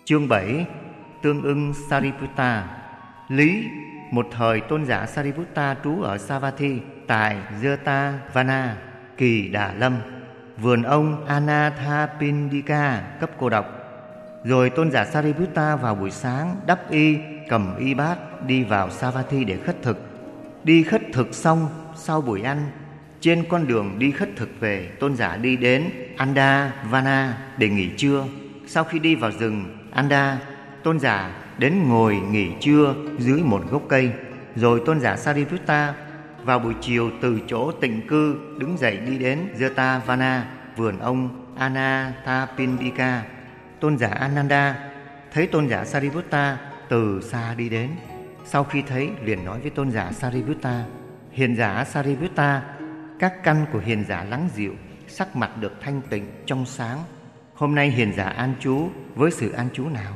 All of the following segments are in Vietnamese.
Chương 7. Tương ưng Sariputta. Lý: một thời tôn giả Sariputta trú ở Savatthi tại Jetavana, Kỳ Đà Lâm, vườn ông Anathapindika cấp cô độc. Rồi tôn giả Sariputta vào buổi sáng đắp y, cầm y bát đi vào Savatthi để khất thực. Đi khất thực xong, sau buổi ăn, trên con đường đi khất thực về, tôn giả đi đến Andavana để nghỉ trưa. Sau khi đi vào rừng Anda, tôn giả đến ngồi nghỉ trưa dưới một gốc cây. Rồi tôn giả Sariputta vào buổi chiều từ chỗ tịnh cư đứng dậy đi đến Jetavana, vườn ông Anathapindika. Tôn giả Ananda thấy tôn giả Sariputta từ xa đi đến. Sau khi thấy, liền nói với tôn giả Sariputta: hiền giả Sariputta, các căn của hiền giả lắng dịu, sắc mặt được thanh tịnh trong sáng. Hôm nay hiền giả an trú với sự an trú nào?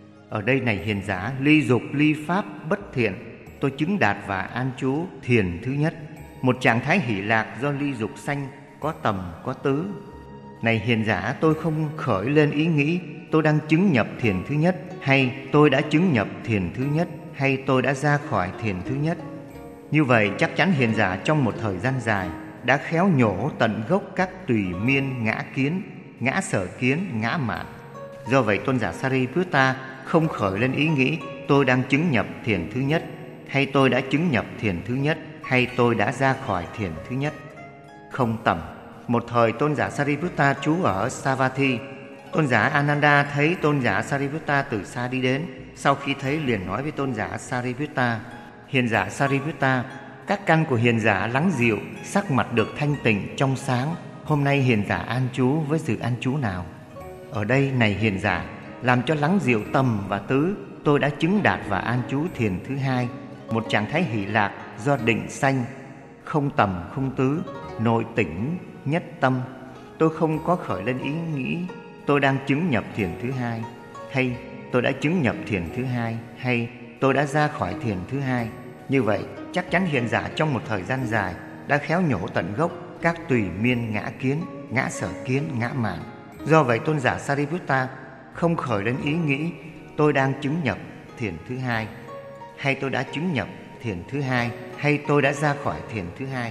Ở đây này hiền giả, ly dục ly pháp bất thiện, tôi chứng đạt và an trú thiền thứ nhất, một trạng thái hỷ lạc do ly dục sanh, có tầm có tứ. Này hiền giả, tôi không khởi lên ý nghĩ tôi đang chứng nhập thiền thứ nhất, hay tôi đã chứng nhập thiền thứ nhất, hay tôi đã ra khỏi thiền thứ nhất. Như vậy chắc chắn hiền giả trong một thời gian dài đã khéo nhổ tận gốc các tùy miên ngã kiến, ngã sở kiến, ngã mạn. Do vậy tôn giả Sariputta không khởi lên ý nghĩ tôi đang chứng nhập thiền thứ nhất, hay tôi đã chứng nhập thiền thứ nhất, hay tôi đã ra khỏi thiền thứ nhất. Không tầm. Một thời tôn giả Sariputta trú ở Savatthi. Tôn giả Ananda thấy tôn giả Sariputta từ xa đi đến. Sau khi thấy, liền nói với tôn giả Sariputta: hiền giả Sariputta, các căn của hiền giả lắng dịu, sắc mặt được thanh tịnh trong sáng. Hôm nay hiền giả an trú với sự an trú nào? Ở đây này hiền giả, làm cho lắng dịu tầm và tứ, tôi đã chứng đạt và an trú thiền thứ hai, một trạng thái hỷ lạc do định sanh, không tầm không tứ, nội tỉnh nhất tâm. Tôi không có khởi lên ý nghĩ tôi đang chứng nhập thiền thứ hai, hay tôi đã chứng nhập thiền thứ hai, hay tôi đã ra khỏi thiền thứ hai. Như vậy chắc chắn hiền giả trong một thời gian dài đã khéo nhổ tận gốc các tùy miên ngã kiến, ngã sở kiến, ngã mạn. Do vậy tôn giả Sariputta không khởi lên ý nghĩ tôi đang chứng nhập thiền thứ hai, hay tôi đã chứng nhập thiền thứ hai, hay tôi đã ra khỏi thiền thứ hai.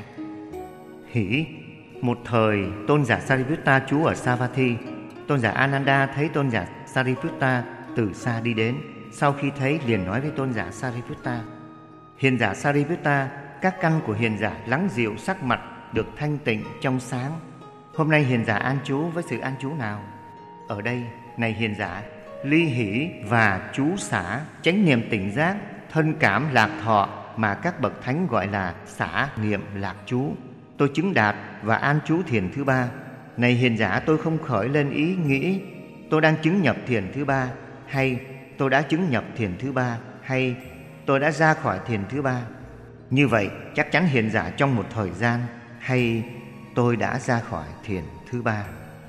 Hỷ: một thời tôn giả Sariputta trú ở Savatthi. Tôn giả Ananda thấy tôn giả Sariputta từ xa đi đến. Sau khi thấy, liền nói với tôn giả Sariputta: hiền giả Sariputta, các căn của hiền giả lắng dịu, sắc mặt được thanh tịnh trong sáng. Hôm nay hiền giả an trú với sự an trú nào? Ở đây này hiền giả, ly hỷ và chú xả, chánh niệm tỉnh giác, thân cảm lạc thọ mà các bậc thánh gọi là xả niệm lạc trú, tôi chứng đạt và an trú thiền thứ ba. Này hiền giả, tôi không khởi lên ý nghĩ tôi đang chứng nhập thiền thứ ba, hay tôi đã chứng nhập thiền thứ ba, hay tôi đã ra khỏi thiền thứ ba. Như vậy chắc chắn hiền giả trong một thời gian, hay tôi đã ra khỏi thiền thứ ba.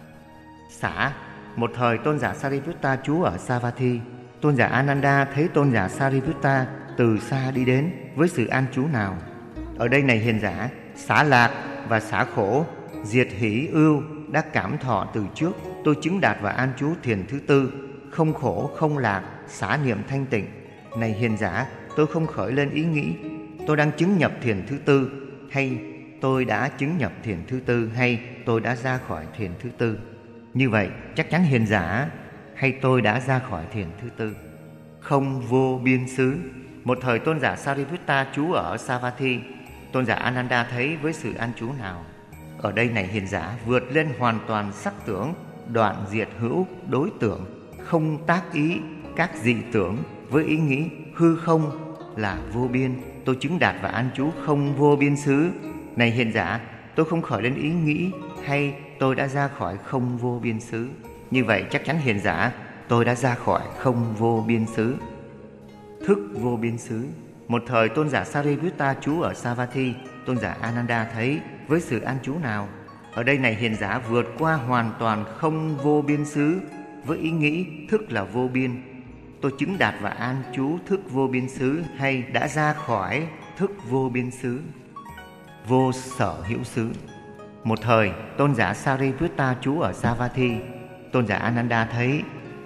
Xả: một thời tôn giả Sariputta trú ở Savatthi. Tôn giả Ananda thấy tôn giả Sariputta từ xa đi đến với sự an trú nào? Ở đây này hiền giả, xả lạc và xả khổ, diệt hỷ ưu đã cảm thọ từ trước, tôi chứng đạt và an trú thiền thứ tư, không khổ không lạc, xả niệm thanh tịnh. Này hiền giả, tôi không khởi lên ý nghĩ tôi đang chứng nhập thiền thứ tư, hay tôi đã chứng nhập thiền thứ tư, hay tôi đã ra khỏi thiền thứ tư. Như vậy chắc chắn hiền giả, hay tôi đã ra khỏi thiền thứ tư. Không vô biên xứ. Một thời tôn giả Sariputta trú ở Savatthi. Tôn giả Ananda thấy với sự an trú nào? Ở đây này hiền giả, vượt lên hoàn toàn sắc tưởng, đoạn diệt hữu đối tưởng, không tác ý các dị tưởng, với ý nghĩ hư không là vô biên, tôi chứng đạt và an trú không vô biên xứ. Này hiền giả, tôi không khởi lên ý nghĩ hay tôi đã ra khỏi không vô biên xứ. Như vậy chắc chắn hiền giả, tôi đã ra khỏi không vô biên xứ. Thức vô biên xứ. Một thời tôn giả Sariputta trú ở Savatthi. Tôn giả Ananda thấy với sự an trú nào? Ở đây này hiền giả, vượt qua hoàn toàn không vô biên xứ, với ý nghĩ thức là vô biên, tôi chứng đạt và an trú thức vô biên xứ, hay đã ra khỏi thức vô biên xứ. Vô sở hữu xứ. Một thời tôn giả Sariputta trú ở Savatthi. Tôn giả Ananda thấy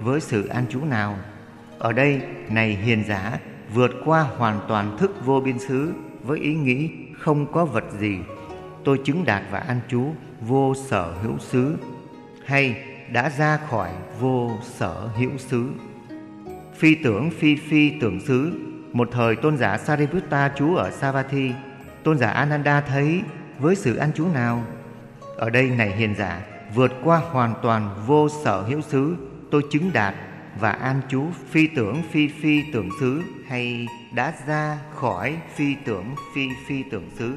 với sự an trú nào? Ở đây, này hiền giả, vượt qua hoàn toàn thức vô biên xứ với ý nghĩ không có vật gì, tôi chứng đạt và an trú vô sở hữu xứ, hay đã ra khỏi vô sở hữu xứ. Phi tưởng phi tưởng xứ. Một thời tôn giả Sariputta trú ở Savatthi. Tôn giả Ananda thấy với sự an trú nào? Ở đây, này hiền giả, vượt qua hoàn toàn vô sở hữu xứ, tôi chứng đạt và an trú phi tưởng xứ, hay đã ra khỏi phi tưởng xứ.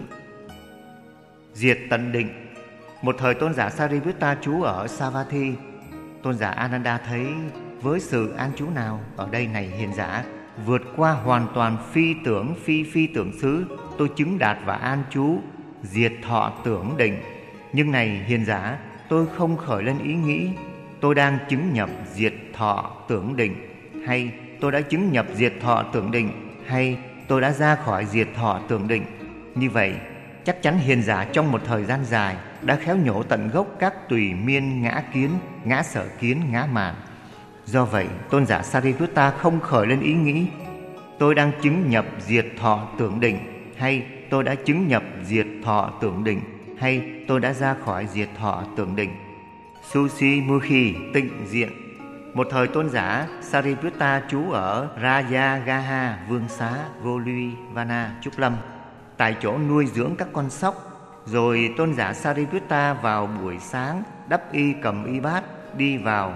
Diệt tận định. Một thời tôn giả Sariputta trú ở Savatthi. Tôn giả Ananda thấy với sự an trú nào? Ở đây, này hiền giả, vượt qua hoàn toàn phi tưởng xứ, tôi chứng đạt và an trú diệt thọ tưởng định. Nhưng này hiền giả, tôi không khởi lên ý nghĩ tôi đang chứng nhập diệt thọ tưởng định, hay tôi đã chứng nhập diệt thọ tưởng định, hay tôi đã ra khỏi diệt thọ tưởng định. Như vậy, chắc chắn hiền giả trong một thời gian dài đã khéo nhổ tận gốc các tùy miên ngã kiến, ngã sở kiến, ngã mạn. Do vậy, tôn giả Sariputta không khởi lên ý nghĩ tôi đang chứng nhập diệt thọ tưởng định, hay tôi đã chứng nhập diệt thọ tưởng định, hay tôi đã ra khỏi diệt thọ tưởng định. Susimukhi tịnh diện. Một thời tôn giả Sariputta trú ở Rajagaha Vương Xá Goluvana Trúc Lâm, tại chỗ nuôi dưỡng các con sóc. Rồi tôn giả Sariputta vào buổi sáng đắp y cầm y bát đi vào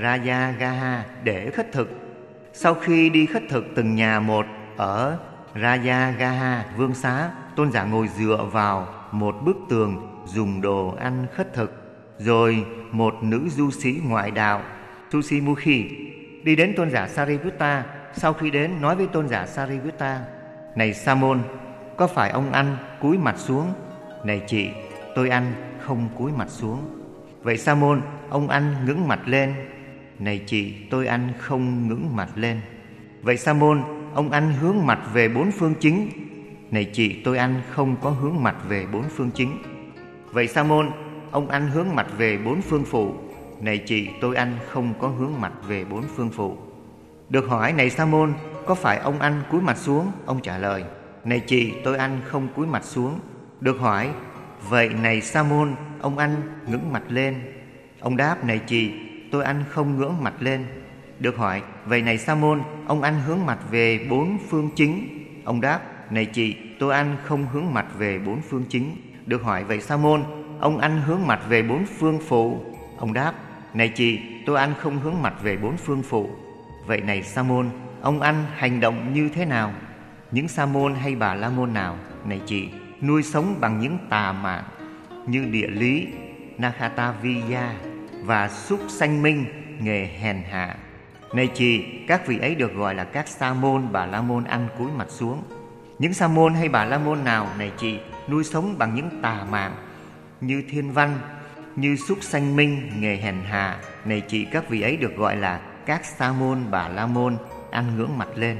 Rajagaha để khất thực. Sau khi đi khất thực từng nhà một ở Rajagaha Vương Xá, tôn giả ngồi dựa vào một bức tường dùng đồ ăn khất thực. Rồi một nữ du sĩ ngoại đạo Susimukhi đi đến tôn giả Sariputta. Sau khi đến, nói với tôn giả Sariputta: Này Sa môn, có phải ông ăn cúi mặt xuống? Này chị, tôi ăn không cúi mặt xuống. Vậy Sa môn, ông ăn ngưỡng mặt lên? Này chị, tôi ăn không ngưỡng mặt lên. Vậy Sa môn, ông ăn hướng mặt về bốn phương chính? Này chị, tôi ăn không có hướng mặt về bốn phương chính. Vậy Sa môn, ông ăn hướng mặt về bốn phương phụ? Này chị, tôi ăn không có hướng mặt về bốn phương phụ. Được hỏi: Này Sa môn, có phải ông ăn cúi mặt xuống? Ông trả lời: Này chị, tôi ăn không cúi mặt xuống. Được hỏi: Vậy này Sa môn, ông ăn ngưỡng mặt lên? Ông đáp: Này chị, tôi ăn không ngưỡng mặt lên. Được hỏi: Vậy này Sa môn, ông ăn hướng mặt về bốn phương chính? Ông đáp: Này chị, tôi ăn không hướng mặt về bốn phương chính. Được hỏi: Vậy Sa môn, ông ăn hướng mặt về bốn phương phụ? Ông đáp: Này chị, tôi ăn không hướng mặt về bốn phương phụ. Vậy này Sa môn, ông ăn hành động như thế nào? Những Sa môn hay Bà La môn nào, này chị, nuôi sống bằng những tà mạng như địa lý, Nakhathaviya và xúc sanh minh, nghề hèn hạ? Này chị, các vị ấy được gọi là các Sa môn, Bà La môn ăn cúi mặt xuống. Những Sa môn hay Bà La môn nào, này chị, nuôi sống bằng những tà mạng như thiên văn, như xúc sanh minh, nghề hèn hạ? Này chị, các vị ấy được gọi là các Sa môn, Bà La môn ăn ngưỡng mặt lên.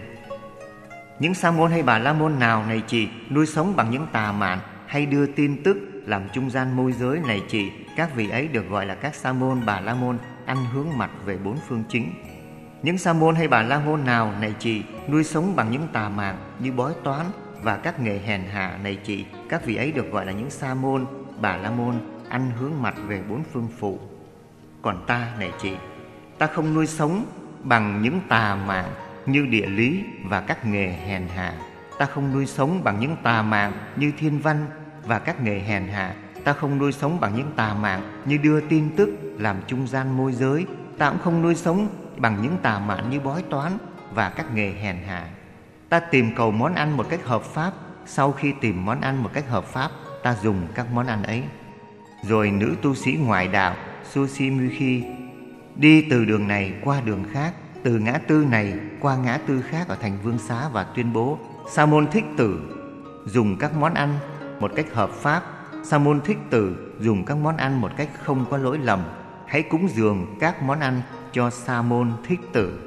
Những Sa môn hay Bà La môn nào, này chị, nuôi sống bằng những tà mạn hay đưa tin tức làm trung gian môi giới? Này chị, các vị ấy được gọi là các Sa môn, Bà La môn ăn hướng mặt về bốn phương chính. Những Sa môn hay Bà La môn nào, này chị, nuôi sống bằng những tà mạn như bói toán và các nghề hèn hạ? Này chị, các vị ấy được gọi là những Sa môn, Bà La môn ăn hướng mặt về bốn phương phụ. Còn ta, này chị, ta không nuôi sống bằng những tà mạng như địa lý và các nghề hèn hạ. Ta không nuôi sống bằng những tà mạng như thiên văn và các nghề hèn hạ. Ta không nuôi sống bằng những tà mạng như đưa tin tức làm trung gian môi giới. Ta cũng không nuôi sống bằng những tà mạng như bói toán và các nghề hèn hạ. Ta tìm cầu món ăn một cách hợp pháp. Sau khi tìm món ăn một cách hợp pháp, ta dùng các món ăn ấy. Rồi nữ tu sĩ ngoại đạo Susimukhi đi từ đường này qua đường khác, từ ngã tư này qua ngã tư khác ở thành Vương Xá và tuyên bố: Sa môn Thích Tử dùng các món ăn một cách hợp pháp. Sa môn Thích Tử dùng các món ăn một cách không có lỗi lầm. Hãy cúng dường các món ăn cho Sa môn Thích Tử.